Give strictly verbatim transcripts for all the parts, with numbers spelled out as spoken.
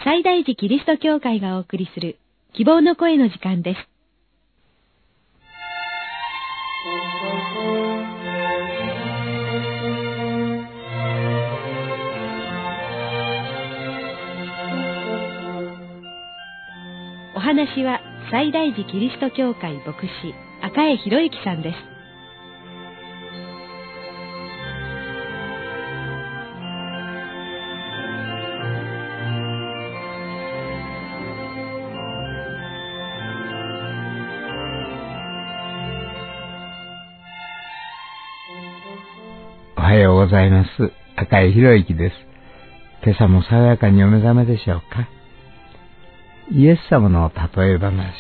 西大寺キリスト教会がお送りする希望の声の時間です。お話は西大寺キリスト教会牧師赤江博之さんです。 おはようございます。赤井博之です。今朝も爽やかにお目覚めでしょうか。イエス様の例え話。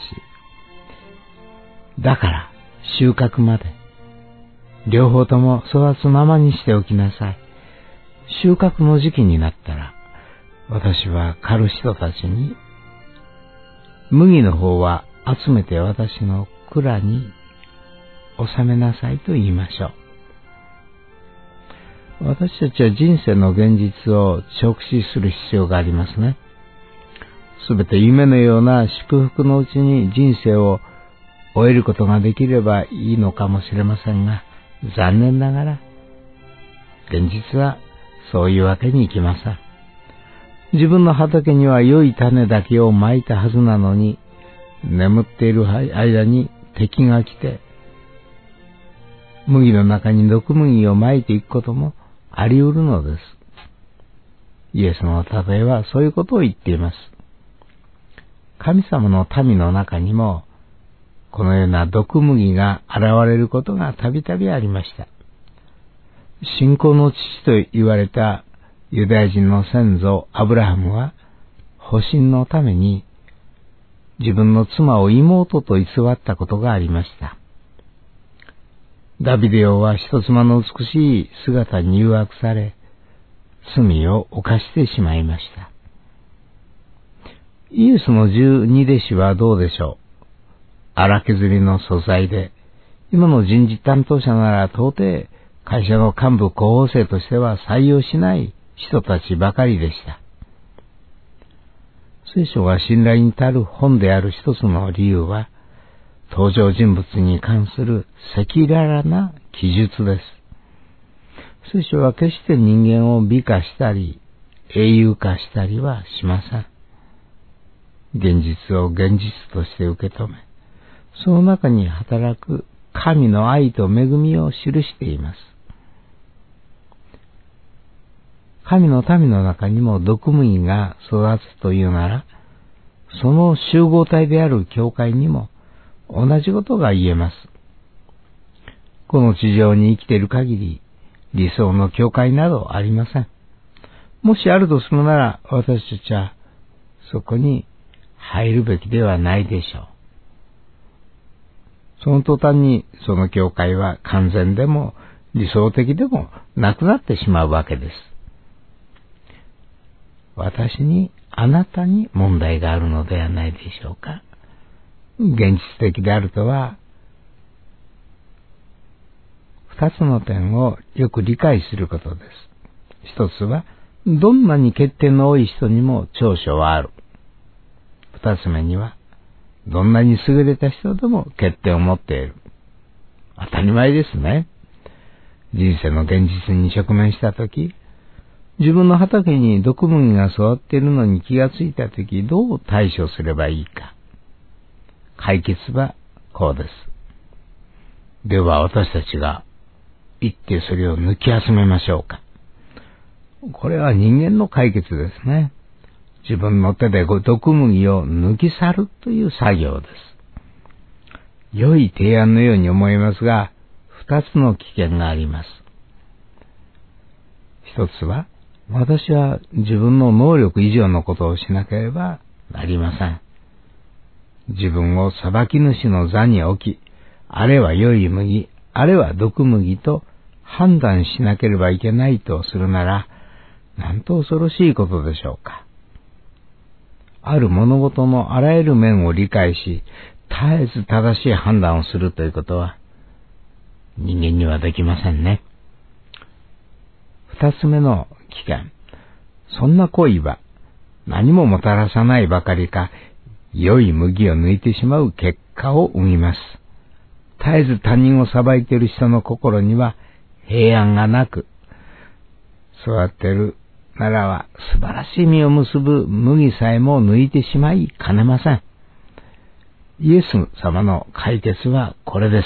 だから収穫まで両方とも育つままにしておきなさい。収穫の時期になったら私は狩る人たちに、麦の方は集めて私の蔵に収めなさいと言いましょう。私たちは人生の現実を直視する必要がありますね。すべて夢のような祝福のうちに人生を終えることができればいいのかもしれませんが、残念ながら現実はそういうわけにいきません。自分の畑には良い種だけをまいたはずなのに、眠っている間に敵が来て麦の中に毒麦をまいていくこともあり得るのです。イエスの例えはそういうことを言っています。神様の民の中にもこのような毒麦が現れることがたびたびありました。信仰の父と言われたユダヤ人の先祖アブラハムは保身のために自分の妻を妹と偽ったことがありました。ダビデ王は人妻の美しい姿に誘惑され、罪を犯してしまいました。イエスの十二弟子はどうでしょう。荒削りの素材で、今の人事担当者なら到底会社の幹部候補生としては採用しない人たちばかりでした。聖書が信頼に足る本である一つの理由は、登場人物に関する赤裸々な記述です。聖書は決して人間を美化したり英雄化したりはしません。現実を現実として受け止め、その中に働く神の愛と恵みを記しています。神の民の中にも毒麦が育つというなら、その集合体である教会にも同じことが言えます。この地上に生きている限り、理想の教会などありません。もしあるとするなら、私たちはそこに入るべきではないでしょう。その途端にその教会は完全でも理想的でもなくなってしまうわけです。私に、あなたに問題があるのではないでしょうか。現実的であるとは、二つの点をよく理解することです。一つは、どんなに欠点の多い人にも長所はある。二つ目には、どんなに優れた人でも欠点を持っている。当たり前ですね。人生の現実に直面したとき、自分の畑に毒麦が育っているのに気がついたとき、どう対処すればいいか。解決はこうです。では私たちが行ってそれを抜き集めましょうか。これは人間の解決ですね。自分の手で毒麦を抜き去るという作業です。良い提案のように思いますが、二つの危険があります。一つは、私は自分の能力以上のことをしなければなりません。自分を裁き主の座に置き、あれは良い麦、あれは毒麦と判断しなければいけないとするなら、なんと恐ろしいことでしょうか。ある物事のあらゆる面を理解し、絶えず正しい判断をするということは、人間にはできませんね。二つ目の危険。そんな行為は、 何ももたらさないばかりか、良い麦を抜いてしまう結果を生みます。絶えず他人を裁いている人の心には平安がなく、育てるならは素晴らしい実を結ぶ麦さえも抜いてしまいかねません。イエス様の解決はこれです。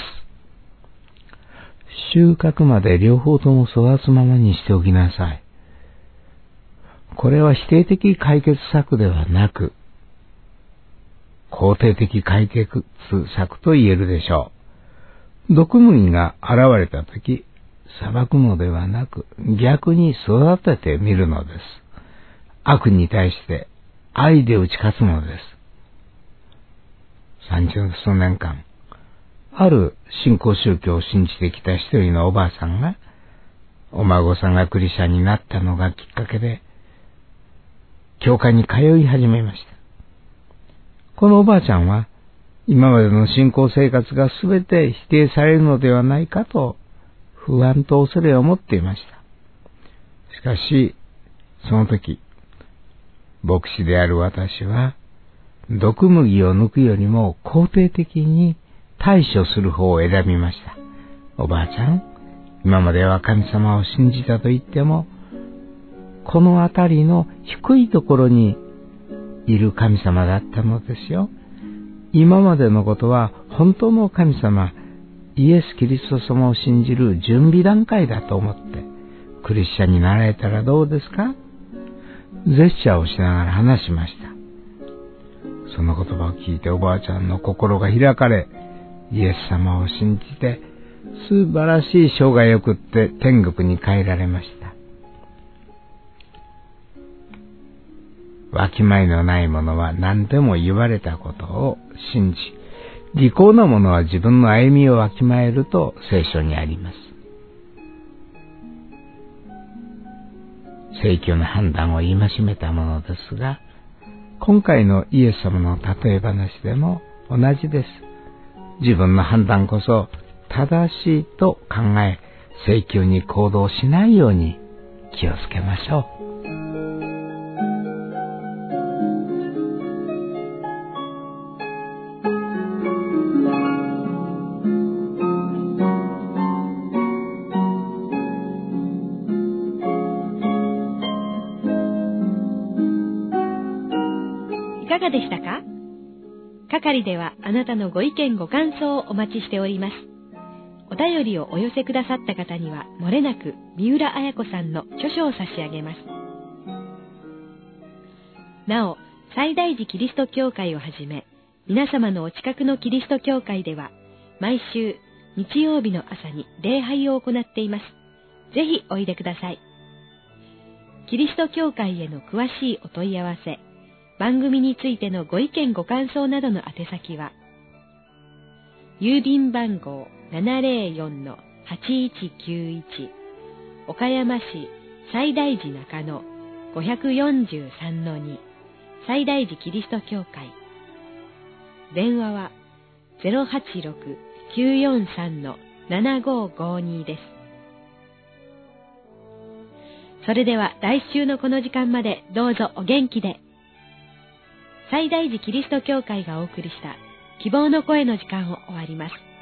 収穫まで両方とも育つままにしておきなさい。これは否定的解決策ではなく、肯定的解決策と言えるでしょう。毒麦が現れたとき、裁くのではなく、逆に育ててみるのです。悪に対して愛で打ち勝つのです。三十数年間、ある新興宗教を信じてきた一人のおばあさんが、お孫さんがクリスチャンになったのがきっかけで、教会に通い始めました。このおばあちゃんは、今までの信仰生活がすべて否定されるのではないかと、不安と恐れを持っていました。しかし、その時、牧師である私は、毒麦を抜くよりも肯定的に対処する方を選びました。おばあちゃん、今までは神様を信じたと言っても、このあたりの低いところにいる神様だったのですよ。今までのことは本当の神様、イエス・キリスト様を信じる準備段階だと思って、クリスチャンになられたらどうですか？ジェスチャーをしながら話しました。その言葉を聞いておばあちゃんの心が開かれ、イエス様を信じて素晴らしい生涯を送って天国に帰られました。わきまえのない者は何でも言われたことを信じ、利口な者は自分の歩みをわきまえると聖書にあります。聖教の判断を戒めたものですが、今回のイエス様の例え話でも同じです。自分の判断こそ正しいと考え、聖教に行動しないように気をつけましょう。 いかがでしたか？係ではあなたのご意見ご感想をお待ちしております。お便りをお寄せくださった方にはもれなく三浦綾子さんの著書を差し上げます。なお、西大寺キリスト教会をはじめ、皆様のお近くのキリスト教会では毎週日曜日の朝に礼拝を行っています。ぜひおいでください。キリスト教会への詳しいお問い合わせ、番組についてのご意見ご感想などの宛先は、郵便番号 ななぜろよんのはちいちきゅういち 岡山市西大寺中野 ごよんさんのに 西大寺キリスト教会。電話は ゼロはちろく きゅうよんさん ななごごに です。それでは来週のこの時間までどうぞお元気で。西大寺キリスト教会がお送りした希望の声の時間を終わります。